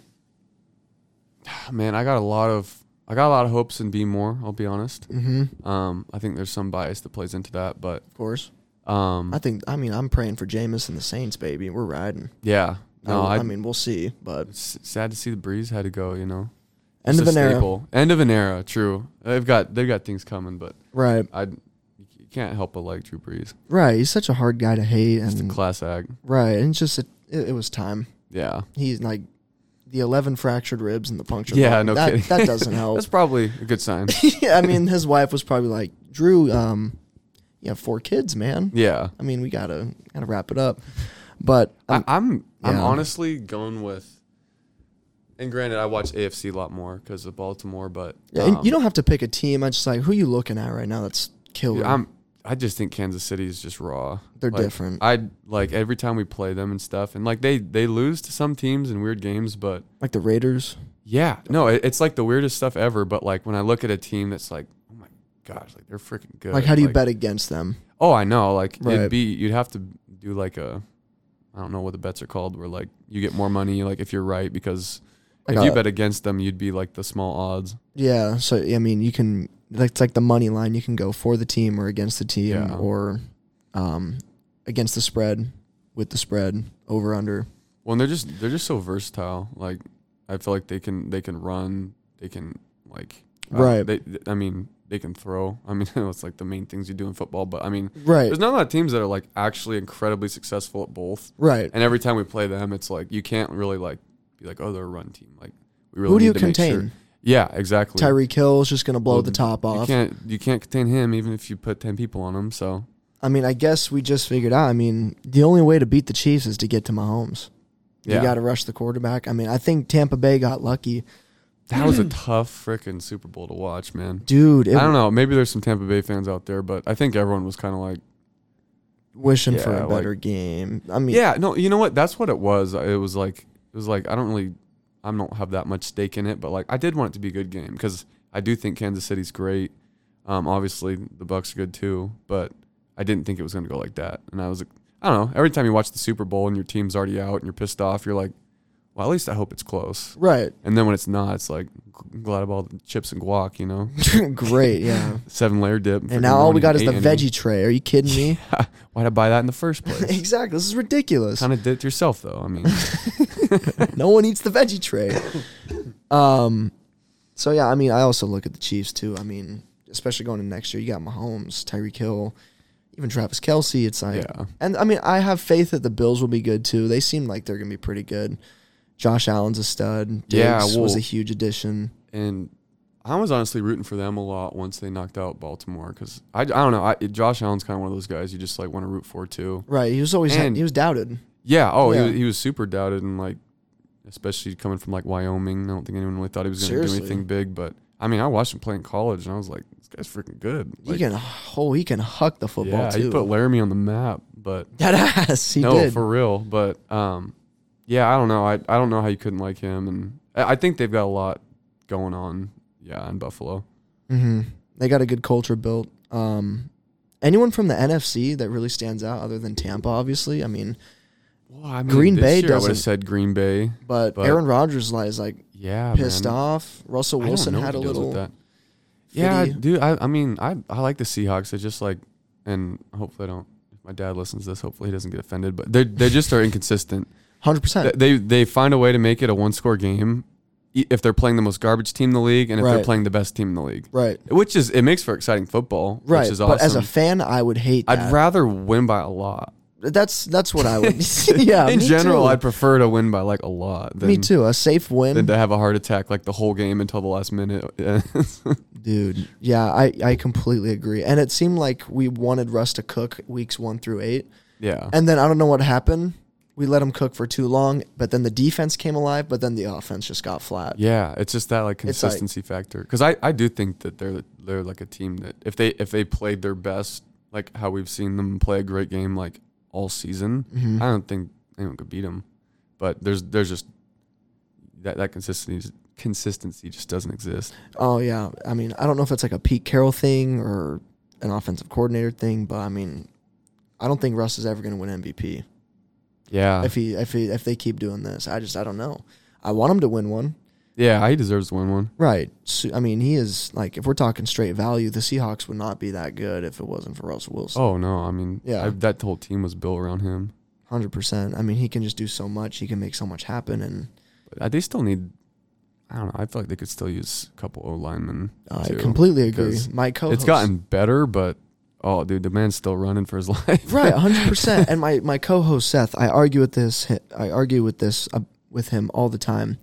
Man, I got a lot of hopes in B more. I'll be honest. Mm-hmm. I think there's some bias that plays into that, but Of course. um, I mean, I'm praying for Jameis and the Saints, baby. We're riding. yeah. No, I mean, we'll see, but it's sad to see the Breeze had to go. You know, end of It's an a era. staple. End of an era. True. They've got things coming, but Right. you can't help but like Drew Brees. Right. He's such a hard guy to hate, Just a and class act. right, and just it was time. Yeah. He's like the 11 fractured ribs and the punctured. Yeah, lung. no that, kidding. That doesn't help. That's probably a good sign. Yeah, I mean, his wife was probably like, Drew, you have 4 kids, man. Yeah. I mean, we gotta wrap it up. But I'm yeah. honestly going with. And granted, I watch AFC a lot more because of Baltimore, but yeah, and you don't have to pick a team. I just like who you looking at right now. That's killer. I just think Kansas City is just raw. They're Like, different. I like every time we play them and stuff, and like they lose to some teams in weird games, but Like the Raiders. yeah, no, it's like the weirdest stuff ever. But like when I look at a team that's like, oh my gosh, like they're freaking good. Like, how do you bet against them? Oh, I know. Like Right. you'd have to do like a I don't know what the bets are called, where like you get more money like if you're right, because Like if you a- bet against them, you'd be like the small odds. Yeah, so I mean, you can it's like the money line. You can go for the team or against the team, Yeah. or against the spread, with the spread, over under. Well, and they're just so versatile. Like I feel like they can run, they can like Right. They can throw. I mean, it's like the main things you do in football. But I mean, Right, there's not a lot of teams that are like actually incredibly successful at both. right. And every time we play them, it's like you can't really like be like, oh, they're a run team. Like we really Who do you need to make contain? sure. Yeah, exactly. Tyreek Hill is just going to blow Well, the top off. You can't contain him even if you put 10 people on him. So I mean, I guess we just figured out. I mean, the only way to beat the Chiefs is to get to Mahomes. You yeah, got to rush the quarterback. I mean, I think Tampa Bay got lucky. that was a tough freaking Super Bowl to watch, man. Dude, I don't know. Maybe there's some Tampa Bay fans out there, but I think everyone was kind of like, wishing for Yeah, a better game. I mean, yeah, no, you know what? That's what it was. It was like I don't have that much stake in it, but like I did want it to be a good game because I do think Kansas City's great. Obviously the Bucs are good too, but I didn't think it was going to go like that. And I was like, I don't know. Every time you watch the Super Bowl and your team's already out and you're pissed off, you're like, well, at least I hope it's close. right. And then when it's not, it's like glad about all the chips and guac, you know, Great, yeah. 7-layer dip. And now all we got is the veggie tray. Are you kidding me? Why'd I buy that in the first place? Exactly. This is ridiculous. Kind of did it yourself though. I mean, No one eats the veggie tray. So yeah, I mean, I also look at the Chiefs too. I mean, especially going into next year, you got Mahomes, Tyreek Hill, even Travis Kelce. It's like, Yeah. and I mean, I have faith that the Bills will be good too. They seem like they're gonna be pretty good. Josh Allen's a stud. Diggs Yeah, was well- a huge addition. and I was honestly rooting for them a lot once they knocked out Baltimore because I don't know. Josh Allen's kind of one of those guys you just like want to root for too. Right. He was always And- he was doubted. Yeah. Oh, Yeah. He was super doubted and like, especially coming from like Wyoming. I don't think anyone really thought he was going to do Seriously. anything big. But I mean, I watched him play in college and I was like, this guy's freaking good. Like, He can huck the football yeah, too. he put Laramie on the map. But That ass. He no, did. for real. But yeah, I don't know. I don't know how you couldn't like him, and I think they've got a lot going on. Yeah, in Buffalo. Mm-hmm. They got a good culture built. Anyone from the NFC that really stands out other than Tampa, obviously? I mean, Well, I mean, Green this Bay year I would have doesn't- said Green Bay. but But- Aaron Rodgers is like Yeah, pissed man. off. Russell I don't Wilson know had a what he does with little. that. Yeah, fitty- dude. I mean, I like the Seahawks. It's just like, and hopefully I don't. If my dad listens to this, hopefully he doesn't get offended. But they just are inconsistent. 100%. They find a way to make it a 1-score game if they're playing the most garbage team in the league and if they're Right. playing the best team in the league. Right. Which is it makes for exciting football. Right. Which is awesome. But as a fan, I would hate that. I'd rather win by a lot. That's what I would. Yeah. In me general, too. I'd prefer to win by like a lot. Than, Me too. A safe Than win. to have a heart attack like the whole game until the last minute. Dude. Yeah, I completely agree. And it seemed like we wanted Russ to cook weeks 1 through 8. Yeah. And then I don't know what happened. We let him cook for too long, but then the defense came alive, but then the offense just got flat. Yeah, it's just that like It's like- consistency factor. Because I do think that they're like a team that if they played their best, like how we've seen them play a great game like all season, Mhm. I don't think anyone could beat them. But there's just that consistency just doesn't exist. Oh, yeah. I mean, I don't know if it's like a Pete Carroll thing or an offensive coordinator thing, but I mean, I don't think Russ is ever going to win MVP Yeah, if they keep doing this. I don't know. I want him to win one. yeah, he deserves to win one. Right. So, I mean, he is like, if we're talking straight value, the Seahawks would not be that good if it wasn't for Russell Wilson. Oh no, I mean, Yeah. that whole team was built around him. 100%. I mean, he can just do so much. He can make so much happen. And But they still need. I don't know. I feel like they could still use a couple O linemen. I too, completely agree. because My co-host. It's gotten better, but oh, dude, the man's still running for his life. Right, 100%. And my co-host Seth, I argue with this with him all the time.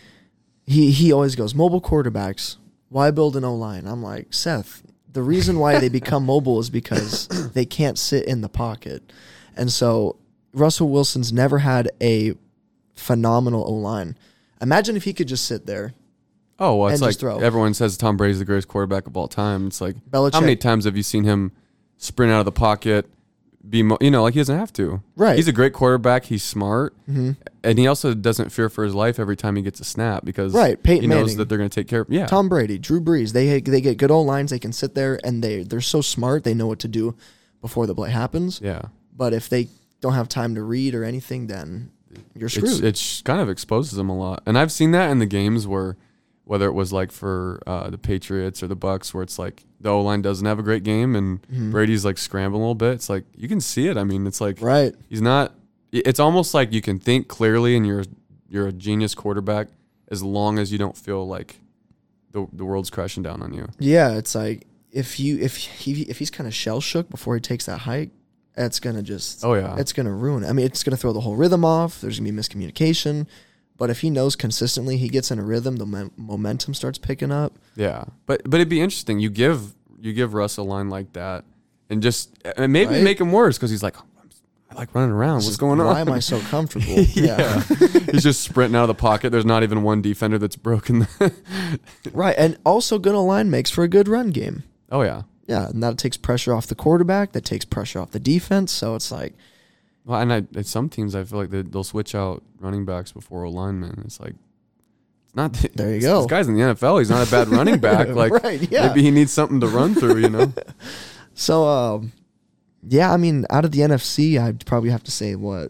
He always goes, mobile quarterbacks, why build an O-line? I'm like, Seth, the reason why they become mobile is because they can't sit in the pocket. And so Russell Wilson's never had a phenomenal O-line. Imagine if he could just sit there. Oh, well, it's And like just throw. everyone says Tom Brady's the greatest quarterback of all time. It's like Belichick. how many times have you seen him sprint out of the pocket? Like he doesn't have to. Right. He's a great quarterback. He's smart, Mm-hmm. and he also doesn't fear for his life every time he gets a snap because Right, Peyton he knows Manning. that they're going to take care of. Yeah, Tom Brady, Drew Brees, they get good O-lines. They can sit there, and they're so smart. They know what to do before the play happens. yeah, But if they don't have time to read or anything, then you're screwed. It kind of exposes them a lot. And I've seen that in the games where, whether it was like for the Patriots or the Bucks, where it's like the O-line doesn't have a great game and Brady's like scrambling a little bit. It's like, you can see it. I mean, it's like, right. He's not, it's almost like you can think clearly and you're a genius quarterback as long as you don't feel like the world's crashing down on you. Yeah, it's like if he's kind of shell shook before he takes that hike, it's gonna just it's gonna ruin it. I mean, it's gonna throw the whole rhythm off. There's gonna be miscommunication. But if he knows consistently, he gets in a rhythm, the momentum starts picking up. Yeah, but it'd be interesting. You give Russ a line like that, and maybe make him worse because he's like, I like running around. What's going on? Why am I so comfortable? Yeah. He's just sprinting out of the pocket. There's not even one defender that's broken. Right, and also good line makes for a good run game. Oh yeah. Yeah, and that takes pressure off the quarterback. That takes pressure off the defense. So it's like, well, and at some teams, I feel like they'll switch out running backs before O linemen. It's like, it's not. There you go. This guy's in the NFL. He's not a bad running back. Like, right, yeah. Maybe he needs something to run through. You know. So, yeah, I mean, out of the NFC, I'd probably have to say what?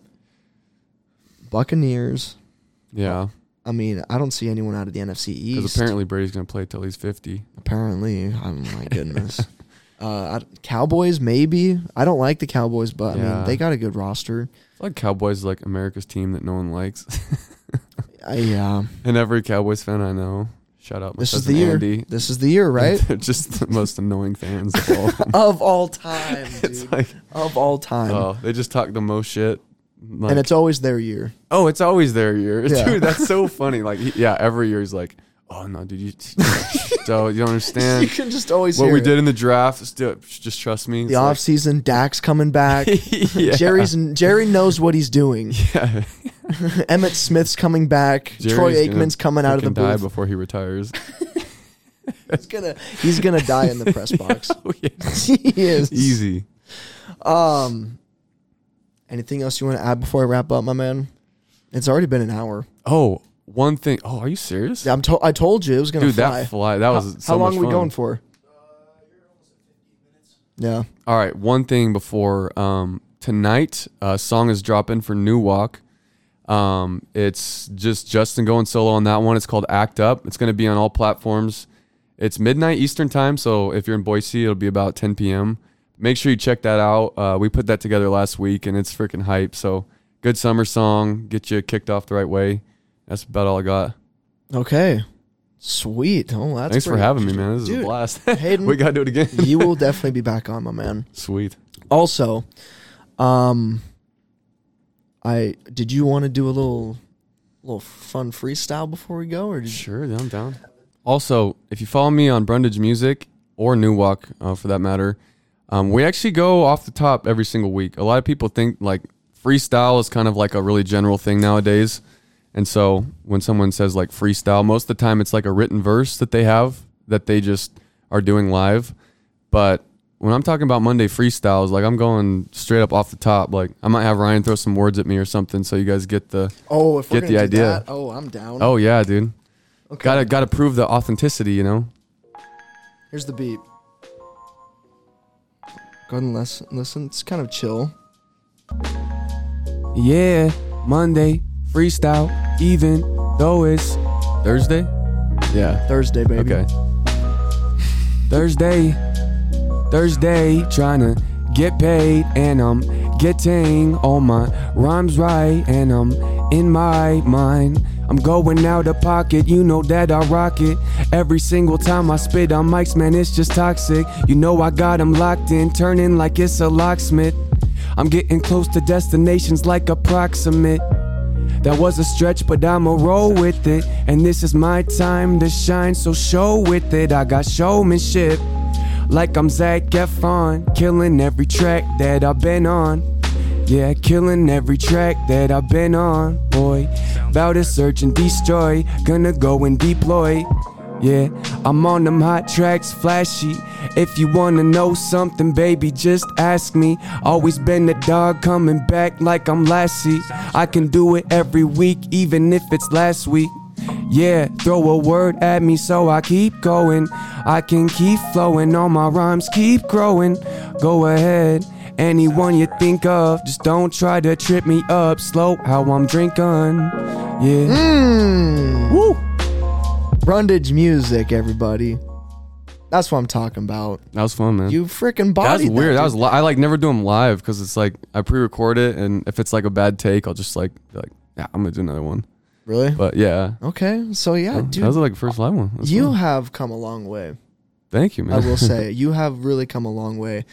Buccaneers. Yeah. I mean, I don't see anyone out of the NFC East. Because apparently Brady's going to play till he's 50. Apparently. Oh, my goodness. Cowboys, maybe. I don't like the Cowboys, but I mean, they got a good roster. I feel like Cowboys is like America's team that no one likes. Yeah. And every Cowboys fan I know, shout out my This is cousin the year. Andy. This is the year, right? They're just the most annoying fans of all. Of all time, dude. It's like, of all time. oh, they just talk the most shit. Like, And it's always their year. oh, it's always their year. Yeah. Dude, that's so funny. Like, every year he's like, oh, no, dude, you don't understand. You can just always What hear we it. did in the draft, just trust me. The offseason, Dak's coming back. Yeah. Jerry knows what he's doing. Yeah. Emmett Smith's coming back. Troy Jerry's Aikman's coming out of the die booth. before he retires. He's gonna die in the press box. Oh, yeah. He is. Easy. Anything else you want to add before I wrap up, my man? It's already been an hour. Oh, one thing. Oh, are you serious? Yeah, I told you it was gonna Dude, fly. that was so How long much are we fun. going for? Yeah. All right, one thing before tonight, a song is dropping for New Walk. It's just Justin going solo on that one. It's called Act Up. It's going to be on all platforms. It's midnight Eastern time, so if you're in Boise, it'll be about 10 p.m. Make sure you check that out. We put that together last week, and it's freaking hype. So good summer song, get you kicked off the right way. That's about all I got. Okay. Sweet. Oh, that's Thanks for pretty having me, man. This is Dude, a blast. Hayden, We got to do it again. You will definitely be back on, my man. Sweet. Also, did you want to do a little fun freestyle before we go, or did you? Sure, yeah, I'm down. Also, if you follow me on Brundage Music or New Walk, for that matter, we actually go off the top every single week. A lot of people think like freestyle is kind of like a really general thing nowadays. And so when someone says like freestyle, most of the time it's like a written verse that they have that they just are doing live. But when I'm talking about Monday freestyles, like I'm going straight up off the top. Like I might have Ryan throw some words at me or something so you guys get the If we're get gonna the do idea. that, I'm down. Oh yeah, dude. Okay. Gotta prove the authenticity, you know? Here's the beat. Go ahead and listen. It's kind of chill. Yeah, Monday, freestyle, even though it's Thursday? Yeah. Thursday, baby. Okay. Thursday, trying to get paid, and I'm getting all my rhymes right, and I'm in my mind. I'm going out of pocket, you know that I rock it. Every single time I spit on mics, man, it's just toxic. You know I got 'em locked in, turning like it's a locksmith. I'm getting close to destinations like approximate. That was a stretch, but I'ma roll with it. And this is my time to shine, so show with it. I got showmanship, like I'm Zac Efron, killing every track that I've been on. Yeah, killing every track that I've been on, boy. About to search and destroy, gonna go and deploy. Yeah, I'm on them hot tracks, flashy. If you wanna know something, baby, just ask me. Always been the dog, coming back like I'm Lassie. I can do it every week, even if it's last week. Yeah, throw a word at me so I keep going. I can keep flowing, all my rhymes keep growing. Go ahead Anyone you think of, just don't try to trip me up. Slow how I'm drinking. Yeah. Woo! Brundage music, everybody. That's what I'm talking about. That was fun, man. You freaking That was bodied weird. that, That was dude. I like never do them live because it's like I pre-record it, and if it's like a bad take, I'll just like be like, yeah, I'm gonna do another one. Really? But yeah, Okay, so yeah, dude. that was like the first live one. That's You fun. have come a long way. Thank you, man. I will say you have really come a long way.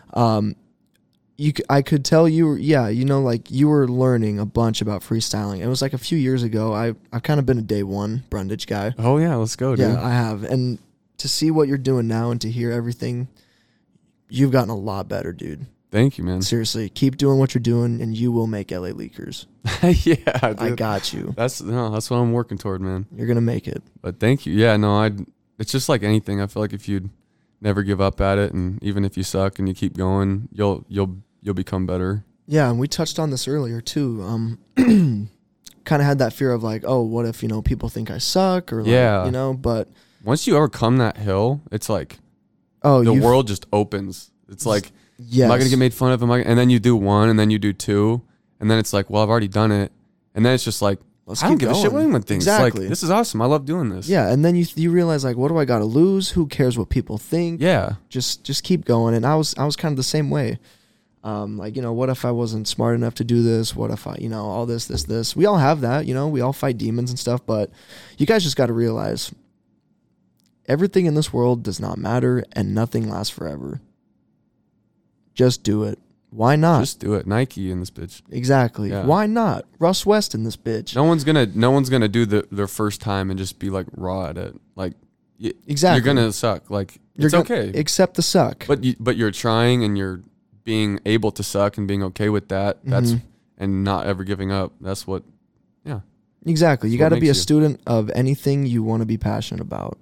I could tell you, like you were learning a bunch about freestyling. It was like a few years ago. I've kind of been a day one Brundage guy. Oh yeah, let's go, dude. Yeah, I have, and to see what you're doing now and to hear everything, you've gotten a lot better, dude. Thank you, man. Seriously, keep doing what you're doing, and you will make LA Leakers. Yeah, dude. I got you. That's what I'm working toward, man. You're gonna make it. But thank you. Yeah, no, it's just like anything. I feel like if you'd never give up at it, and even if you suck and you keep going, you'll become better. Yeah, and we touched on this earlier too. Kind of had that fear of like, oh, what if people think I suck or like, Yeah. But Once you overcome that hill, it's like oh, the world just opens. It's like, Yes. am I gonna get made fun of? And then you do one, and then you do two, and then it's like, well, I've already done it, and then it's just like, Let's I don't keep give a shit going. what anyone thinks. Exactly. Like, this is awesome. I love doing this. Yeah, and then you realize like, what do I got to lose? Who cares what people think? Yeah. Just keep going. And I was kind of the same way. Like, what if I wasn't smart enough to do this? What if I, all this? We all have that, we all fight demons and stuff, but you guys just got to realize everything in this world does not matter and nothing lasts forever. Just do it. Why not? Just do it. Nike in this bitch. Exactly. Yeah. Why not? Russ West in this bitch. No one's gonna do their first time and just be like raw at it. Like, Exactly. you're gonna suck. Like, it's okay. Accept the suck. But you're trying, and you're being able to suck and being okay with that. That's Mhm. and not ever giving up. That's what. Yeah. Exactly. You That's what got to be a makes you. student of anything you want to be passionate about.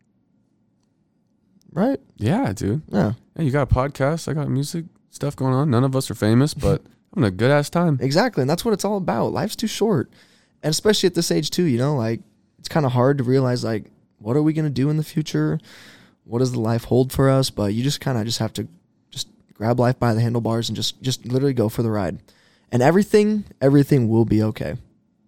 Right? Yeah, dude. Yeah. Yeah, you got a podcast. I got music stuff going on. None of us are famous, but I'm having a good ass time. Exactly. And that's what it's all about. Life's too short. And especially at this age too, like it's kind of hard to realize like what are we going to do in the future? What does the life hold for us? But you just kind of just have to just grab life by the handlebars and just literally go for the ride. And everything will be okay.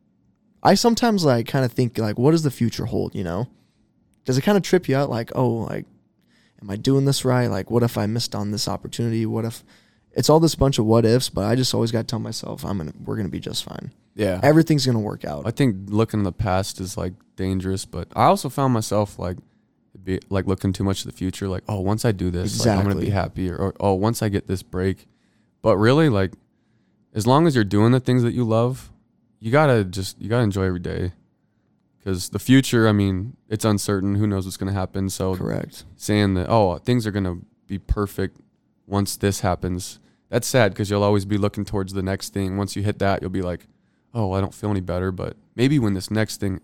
I sometimes like kind of think like what does the future hold, Does it kind of trip you out like, oh, like am I doing this right? Like, what if I missed on this opportunity? What if it's all this bunch of what ifs? But I just always got to tell myself, we're gonna be just fine. Yeah. Everything's gonna work out. I think looking in the past is like dangerous, but I also found myself like looking too much to the future. Like, oh, once I do this, like, I'm gonna be happy, or oh, once I get this break. But really, like, as long as you're doing the things that you love, you gotta enjoy every day. Because the future, I mean, it's uncertain. Who knows what's going to happen? So Correct. saying that, oh, things are going to be perfect once this happens, that's sad because you'll always be looking towards the next thing. Once you hit that, you'll be like, oh, I don't feel any better. But maybe when this next thing,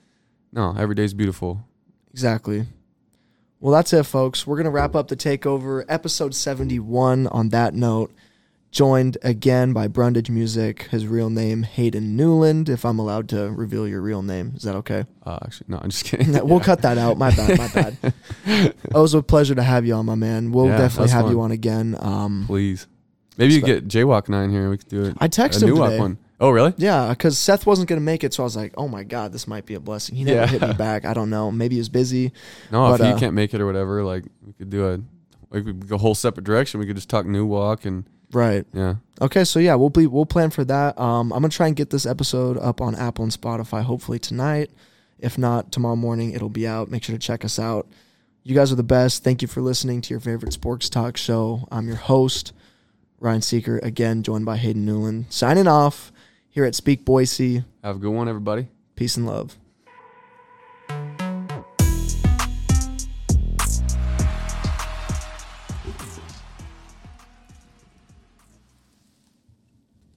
every day's beautiful. Exactly. Well, that's it, folks. We're going to wrap up the takeover, episode 71 on that note. Joined again by Brundage Music, his real name, Hayden Newland, if I'm allowed to reveal your real name. Is that okay? Actually, no, I'm just kidding. We'll cut that out. My bad. It was a pleasure to have you on, my man. We'll Yeah, definitely that's have fun. you on again. Please. Maybe you get Jaywalk 9 here. We could do it. I texted a him new today. one. Oh, really? Yeah, because Seth wasn't going to make it, so I was like, oh my God, this might be a blessing. He never hit me back. I don't know. Maybe he was busy. No, But, if he can't make it or whatever, like, we could do we could go a whole separate direction. We could just talk New Walk and Right. yeah. Okay, so yeah, we'll plan for that. I'm gonna try and get this episode up on Apple and Spotify hopefully tonight. If not, tomorrow morning it'll be out. Make sure to check us out. You guys are the best. Thank you for listening to your favorite sports talk show. I'm your host, Ryan Seeker, again joined by Hayden Newland. Signing off here at Speak Boise. Have a good one, everybody. Peace and love.